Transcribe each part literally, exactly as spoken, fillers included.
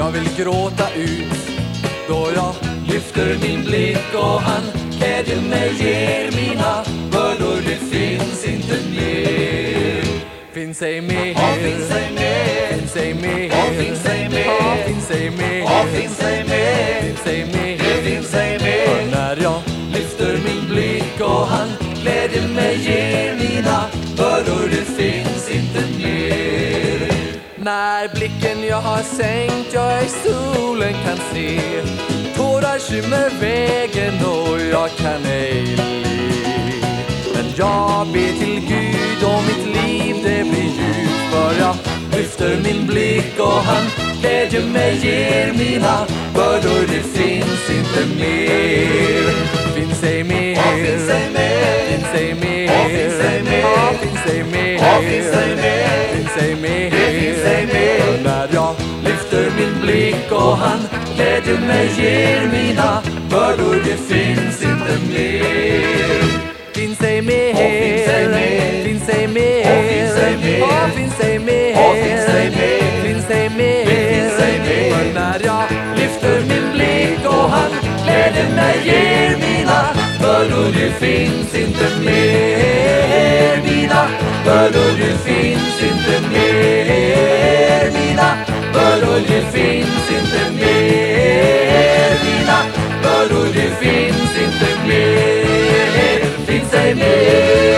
Jag vill gråta ut då jag lyfter min blick och han glädjer mig, ger mina bördor, det finns inte mer. Finns ej mer, finns ej mer, finns ej mer, finns ej mer, finns ej mer, finns ej mer, finns ej mer, det finns ej mer. för när jag lyfter min blick och han glädjer mig, ger mina bördor, det finns inte mer. När blicken jag har sänkt, jag i solen kan se, tårar skymmer vägen och jag kan ej le. Men jag ber till Gud och mitt liv det blir ljus, för jag lyfter min blick och han glädjer mig, ger mina bördor, det finns inte mer. Finns ej mer, finns ej mer, finns ej mer, finns ej mer, finns ej mer, finns ej mer, finns ej mer, finns ej mer. när jag lyfter min blick och han glädjer mig, ger mina bördor, det finns inte mer. Finns ej mer, finns ej mer, finns ej mer, finns ej mer, finns ej mer, finns ej mer, finns ej mer, finns ej mer. för när jag lyfter min blick och han glädjer mig, ger mina bördor, det finns inte mer. Mina bördor, det finns inte mer. Mina bördor, det finns inte mer. Mina bördor, det finns inte mer. Finns ej mer.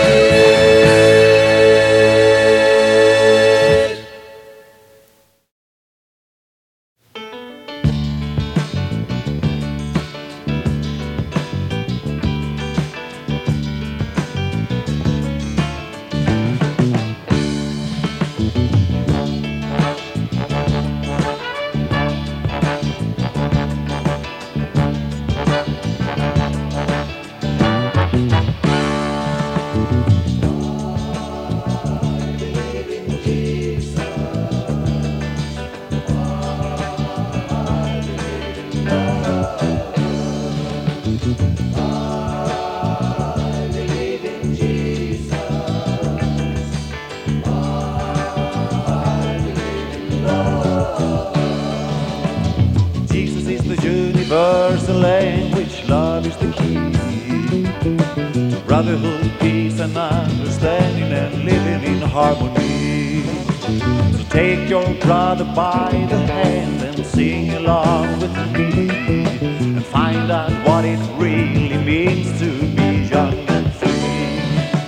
Jesus is the universal language, love is the key to brotherhood, peace and understanding and living in harmony. So take your brother by the hand and sing along with me and find out what it really means to be young and free.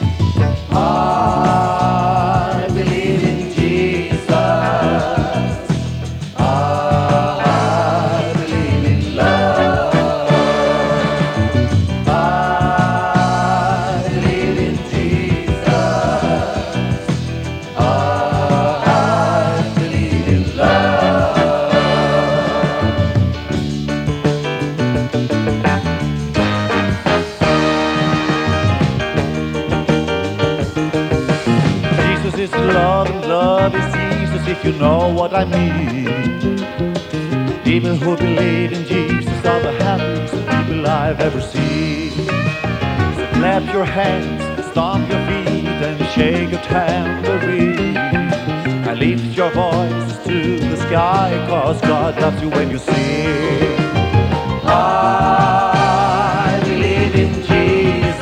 I believe in Jesus. Jesus is love and love is Jesus, if you know what I mean. People who believe in Jesus are the happiest people I've ever seen. So clap your hands, stomp your feet and shake your tambourine and lift your voice to the sky, cause God loves you when you sing. I believe in Jesus.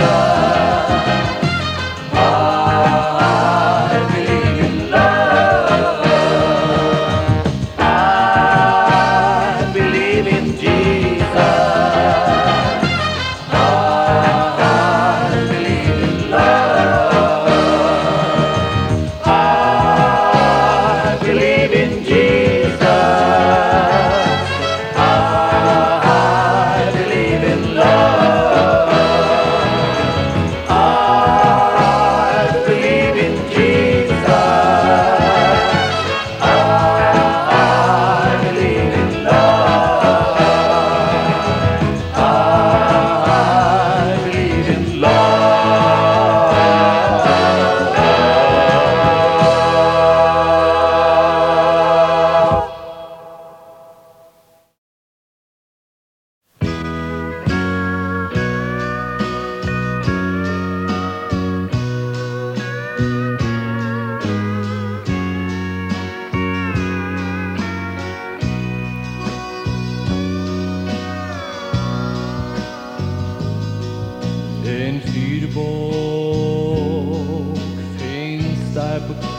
I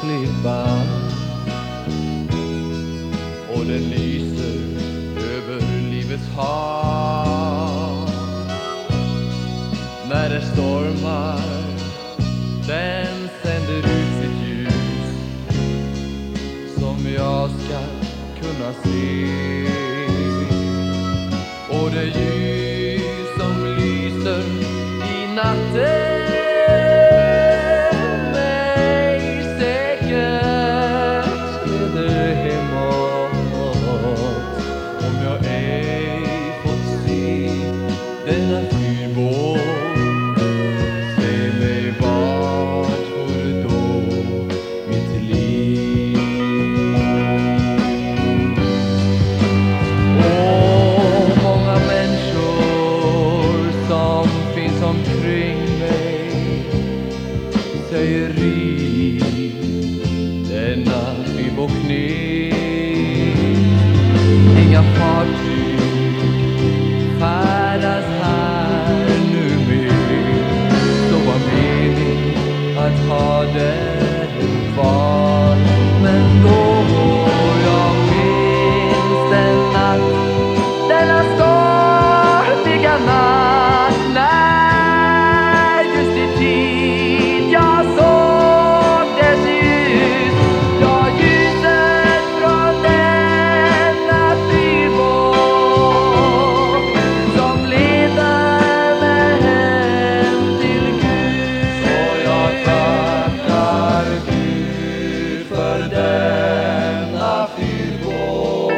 klippan och den lyser över livets hav. När det stormar den sänder ut sitt ljus som jag ska kunna se. Och det ljus som lyser i natten mig säkert leder hemåt. Om jag ej fått se denna fyrbåt, säg mig vart vore då mitt liv. Och många människor som finns omkring mig säger riv denna fyrbåkning. Inga fartyg färdas här nu mer, så var mening att ha den kvar. Men då jag minns den natt, denna stormiga natt, när just i tid jag såg dess ljus. Ja, ljuset från denna fyrbåt som leder mig hem till Gud. Så jag tackar Gud för denna fyrbåt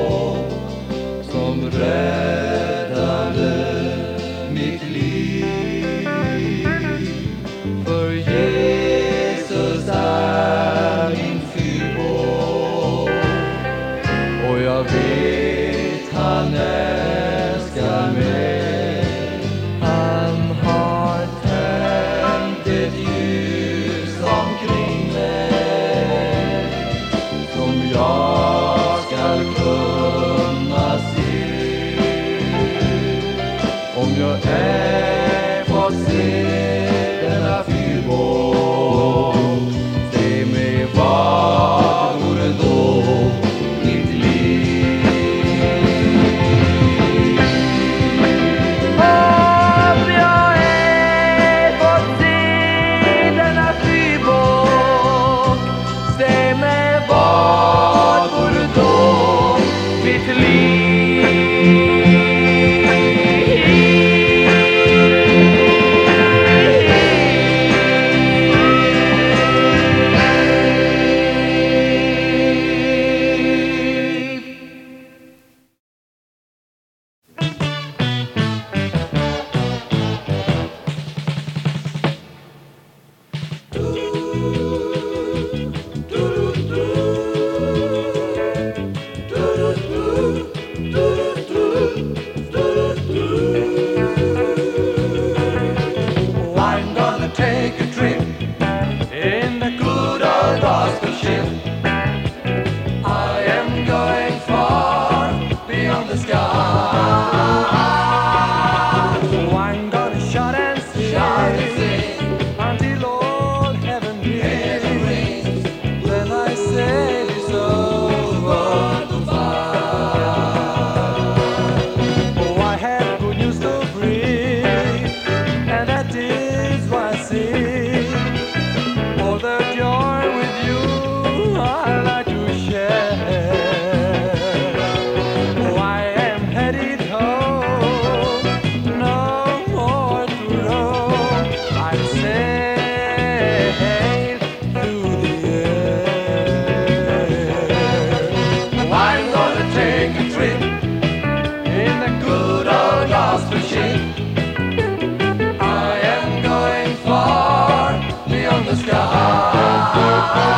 som räddade mitt liv. För Jesus är min fyrbåt och jag vet han älskar mig. Han har tänt ett ljus omkring mig som jag ska kunna se. Om jag ej får se denna fyrbåt, se mig vad vore då mitt liv. Om jag ej får se denna fyrbåt, se mig vad vore då mitt liv. I'm gonna take a trip in the good old gospel ship. I am going far beyond the sky. Oh, I'm gonna shout and sing, shout and sing until all heaven rings. Then I say it's over, goodbye. Oh, I have good news to bring, and that is why I sing. All the joy with you I like to share. Oh, I am headed home, no more to roam. I'll sail through the air. Oh, I'm gonna take a trip in the good old gospel ship. I am going far beyond the sky.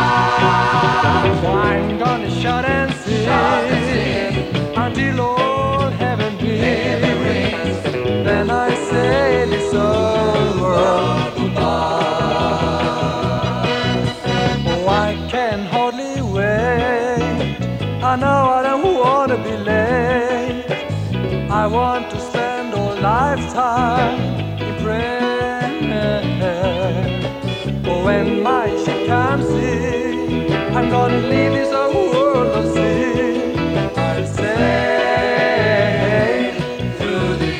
I'm gonna shout and sing, shout and sing until all heaven rings. Then I say this over, goodbye. Oh, I can hardly wait. I know I don't wanna be late. I want to spend all lifetime in prayer. Oh, when my ship comes in, I'm gonna leave this world of sin. I'll sail through the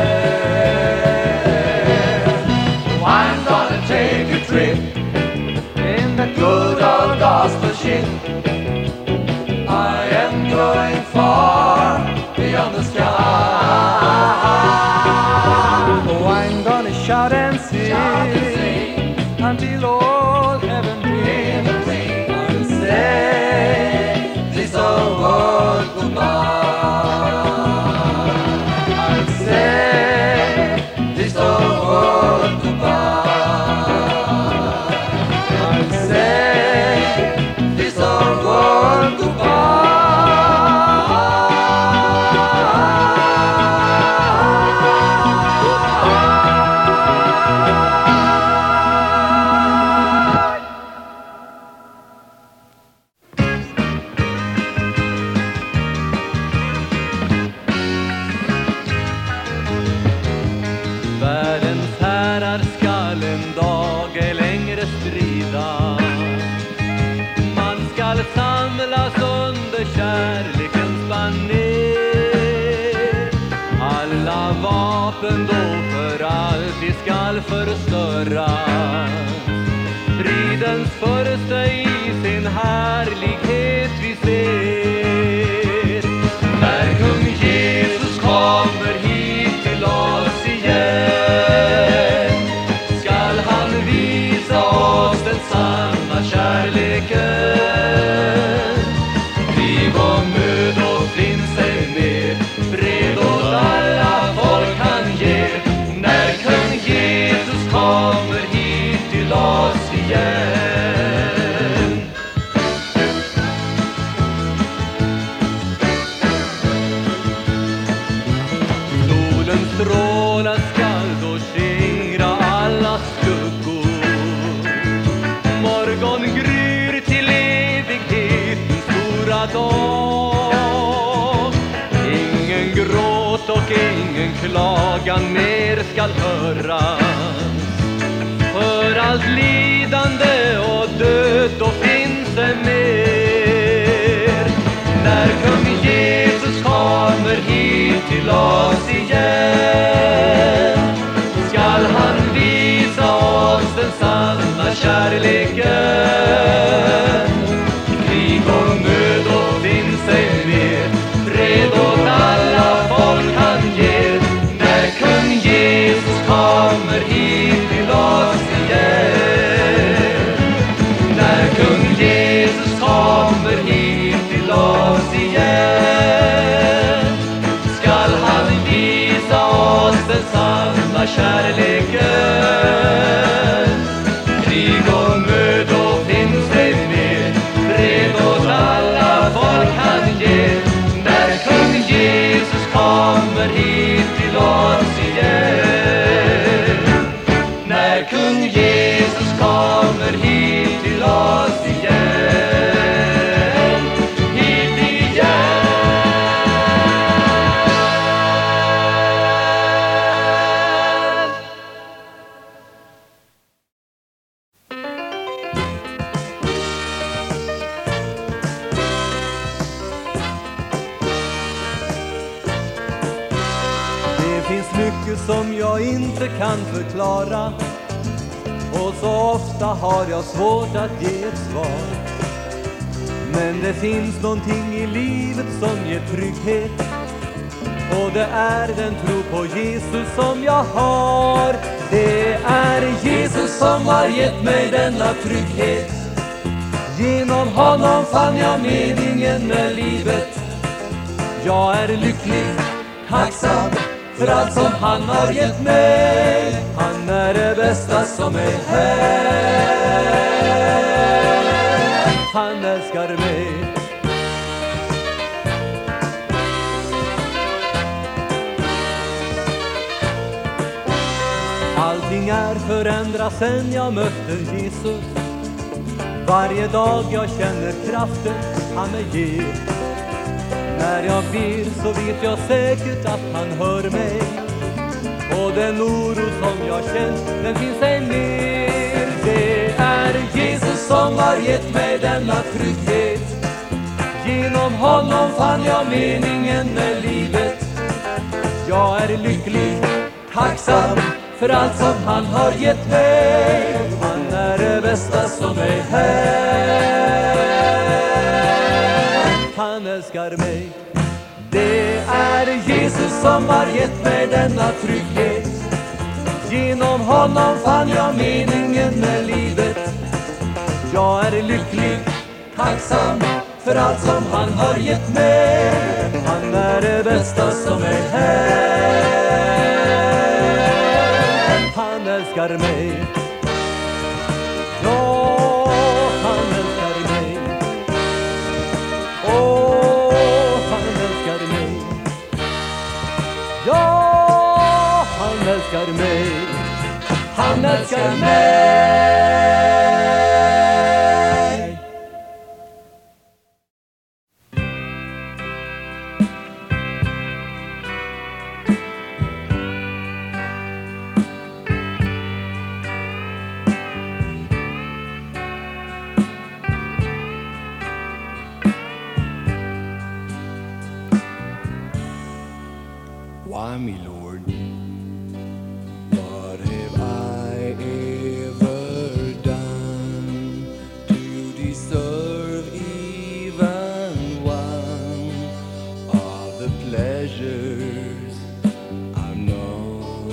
air. I'm gonna take a trip in the good old gospel ship. I am going far beyond the sky. Oh, I'm gonna shout and sing until all heaven rings. I'll say this old world goodbye. I'll say this old world goodbye. I'll say this old world goodbye. Världens herrar skall en dag ej längre strida. Man skall samlas under kärlekens baner. Alla vapen då för alltid skall förstöras. Fridens första i sin härlighet vi ser. När kung Jesus kommer hit till oss igen, skall han visa oss den sanna kärleken. Krig och möd och finns ej mer, fred åt alla folk han ger. När kung Jesus kommer hit till oss igen. Solens strålar skall då skingra alla skuggor. Morgon gryr till evighetens stora dag. Ingen gråt och ingen klagan mer skall höras. För allt lidande och död då finns det mer. När kung Jesus kommer hit till oss igen, skall han visa oss den sanna kärleken. Krig och nöd och finns ej mer, fred åt alla folk han ger. När kung Jesus kommer hit till oss igen. När kung Jesus kommer hit till oss igen, skall han visa oss den sanna kärleken. Krig och möd och finns ej mer, fred åt alla folk han ger. När kung Jesus kommer hit till oss igen. När kung Jesus kommer hit till oss igen. Hit igen. Det finns mycket som jag inte kan förklara, och så ofta har jag svårt att ge ett svar. Men det finns någonting i livet som ger trygghet, och det är den tro på Jesus som jag har. Det är Jesus som har gett mig denna trygghet. Genom honom fann jag meningen med livet. Jag är lycklig, tacksam för allt som han har gett mig. Han är det bästa som är här. Han älskar mig. Allting är förändrat sen jag mötte Jesus. Varje dag jag känner kraften han mig ger. När jag ber så vet jag säkert att han hör mig. Och den oro som jag känner, den finns ej mer. Det är Jesus som har gett mig denna trygghet. Genom honom fann jag meningen med livet. Jag är lycklig, tacksam för allt som han har gett mig. Han är det bästa som är här. Han älskar mig. Det är Jesus som har gett mig denna trygghet. Genom honom fann jag meningen med livet. Jag är lycklig, tacksam för allt som han har gett mig. Han är det bästa som är här. Han älskar mig. Ja, han älskar mig. Åh, han älskar mig. Ja, han älskar mig. Han älskar mig. Why me, Lord? What have I ever done to deserve even one of the pleasures I know?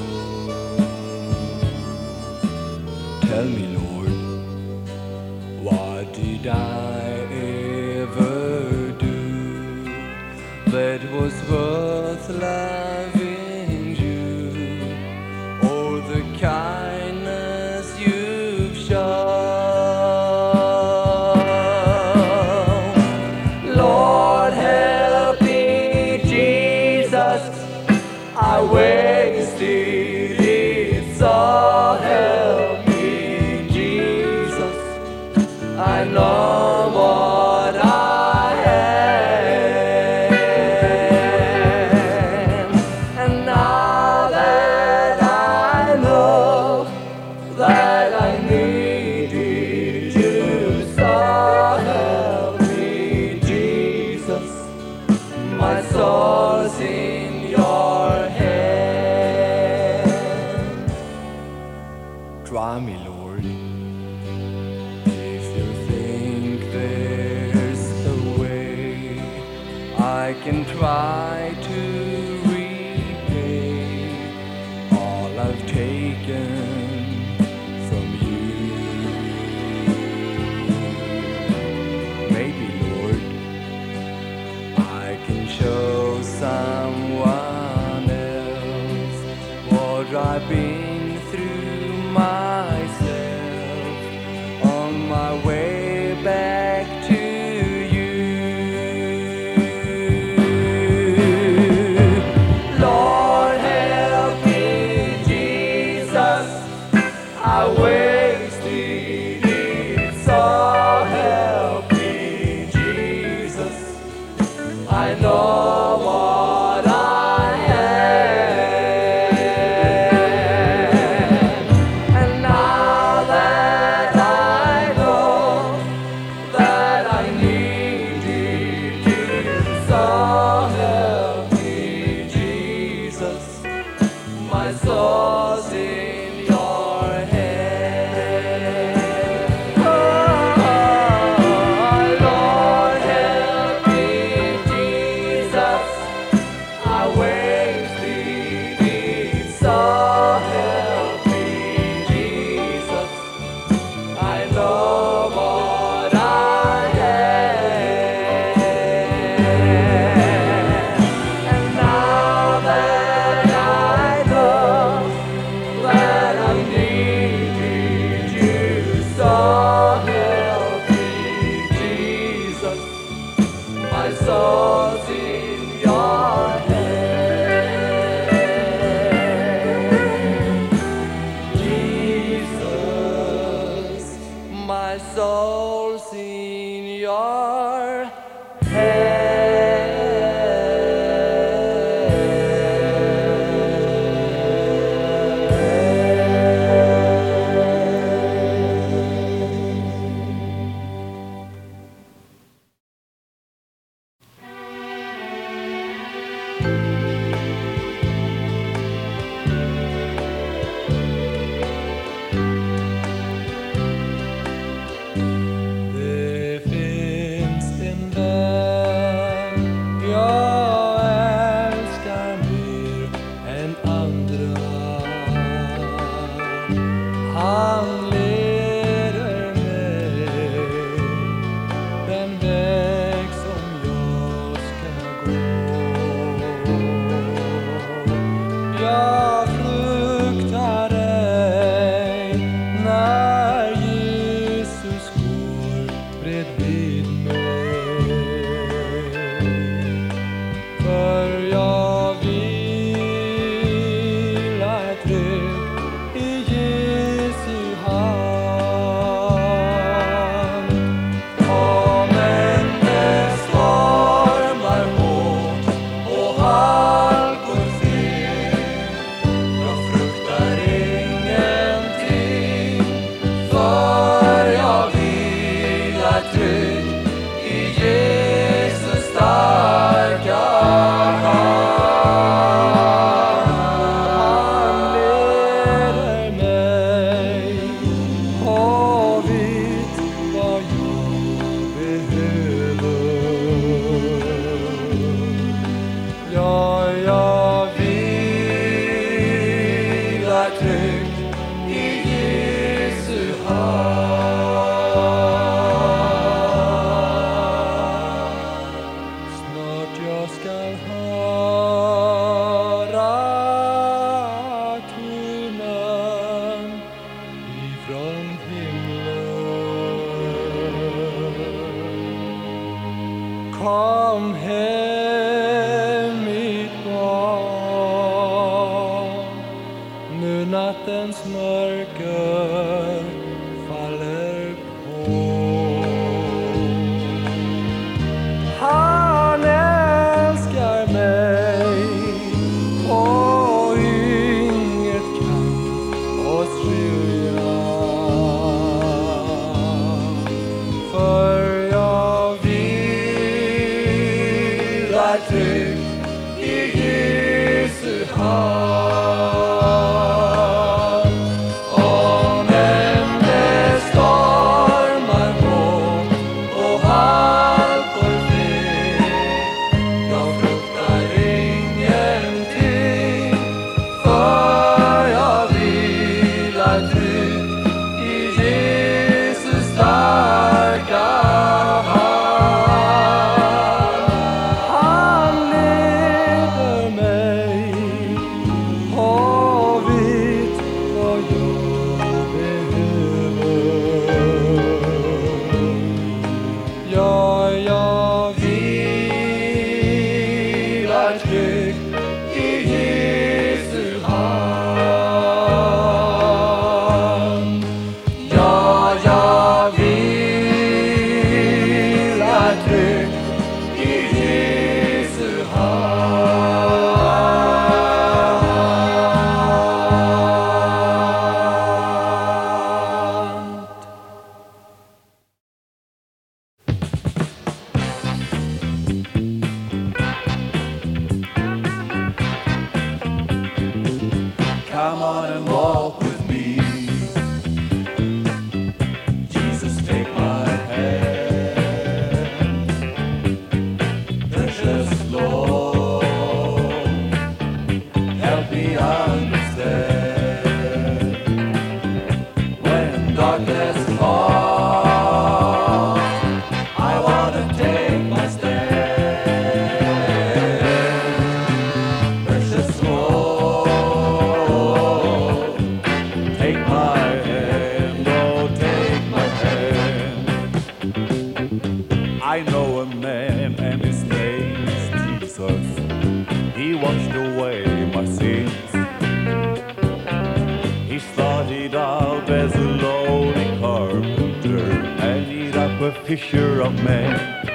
Tell me, Lord, what did I ever do that was worth loving you? Oh, the kindness you've shown. Lord, help me, Jesus, I wasted it, so help me, Jesus, I know what I am. And now that I know that I needed you, so help me, Jesus, my soul's in your hand. Try me, Lord, if you think there's a way I can try to repay all I've taken from you. Maybe, Lord, I can show someone else what I've been through myself on my way back to you. Lord, help me, Jesus, I wasted it, so help me, Jesus, I know what I am. Kom hem mitt barn, nu nattens mörker faller på. Han älskar mig och inget kan oss skilja. För trygg i Jesu hand. Om än det stormar på och allt går fel, jag fruktar ingenting, för jag vilar trygg i Jesu starka hand. Come on and walk with me. Jesus, take my hand. Precious Lord, help me understand. When darkness falls, I want to take my stand. Precious Lord, I know a man and his name is Jesus. He washed away my sins. He started out as a lowly carpenter, ended up a fisher of men.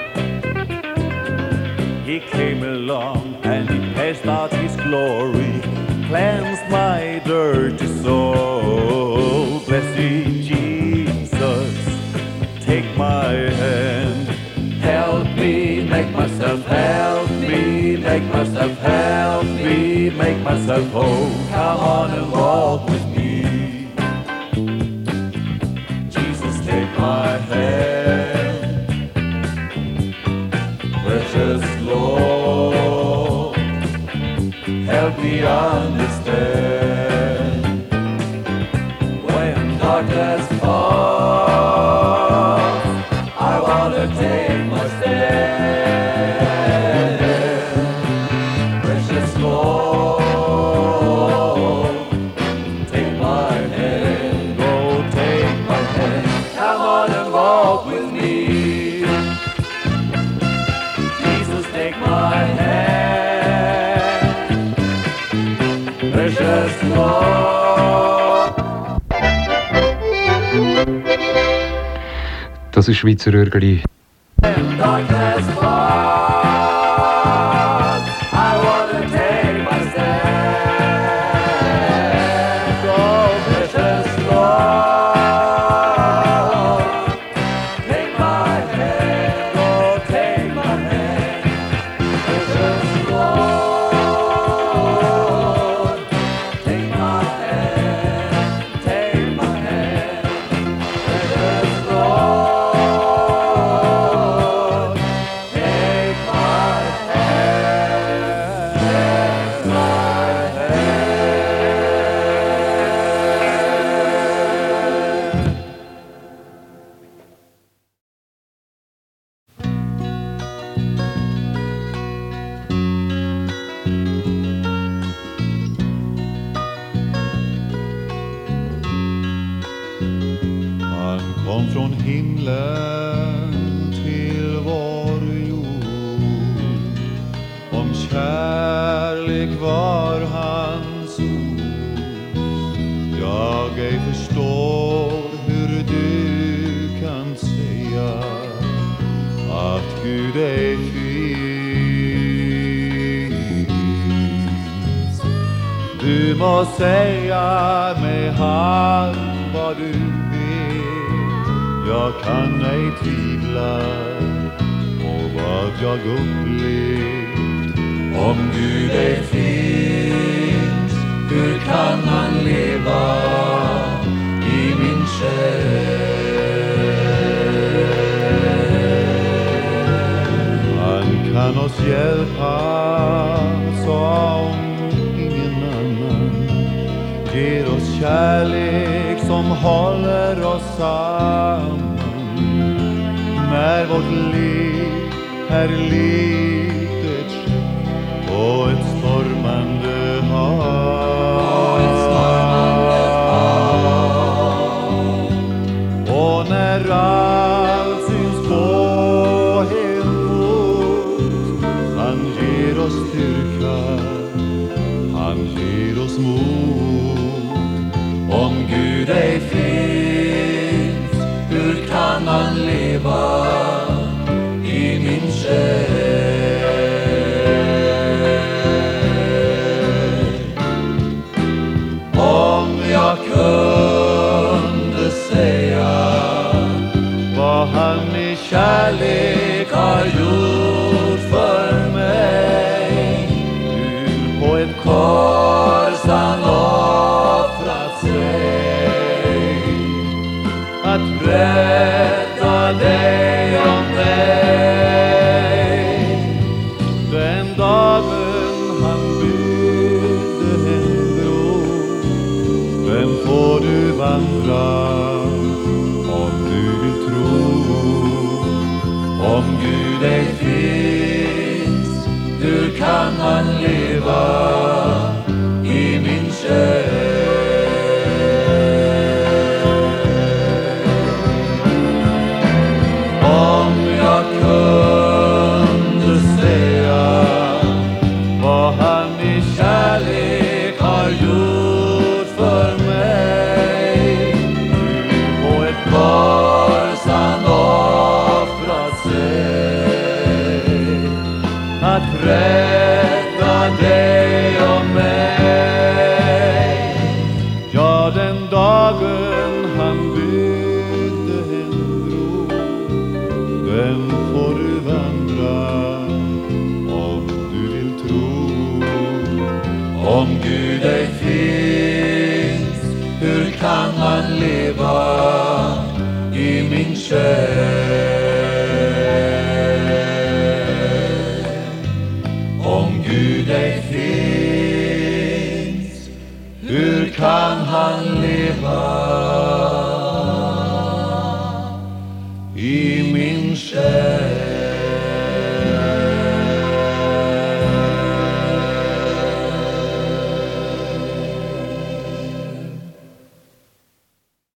He came along and he passed out his glory, cleansed my dirty soul. Blessed Jesus, take my hand. Help me make myself, help me make make myself healthy, make myself whole. Come on and walk with me. Jesus, take my hand. Precious Lord, help me understand. When darkness falls, I want to take my stand. Precious Lord, take my hand. Oh, take my hand. Come on and walk with me. Jesus, take my hand. Precious Lord. Das ist Schweizer Röhrgeli. When darkness falls, I want to take my stand. Oh, precious Lord, take my hand. Oh, take my hand. Precious Lord, take my hand. Take my hand. Precious Lord, take my hand. Take my Han kom från himlen till vår jord. Om kärlek var hans ord. Jag ej förstår hur du kan säga att Gud ej finns. Du må säga med han vad du vill. Jag kan ej tvivla på vad jag upplevt. Om Gud ej finns, hur kan han leva i min själ? Han kan oss hjälpa som ingen annan. Ger oss kärlek som håller oss samman. När vårt liv är likt ett skepp på ett stormande hav. Och när allt syns gå helt mot, han ger oss styrka, han ger oss mod. Om Gud ej finns, hur kan han leva i min själ? Om jag kunde säga vad han i kärlek har gjort för mig. Du på ett kors han offrat sig att berätta dig om mig. Den dagen han byggde en bro, den får du vandra om du vill tro. Om Gud ej finns, hur kan han leva i min själ? Om jag kunde säga vad han i kärlek har gjort för mig. På ett kors han offrat sig att rädda dig och mig. Ja, den dagen han byggde en bro, den får du vandra om du vill tro. Om Gud ej finns, hur kan han leva i min själ? Om Gud ej finns, hur kan han leva i min själ?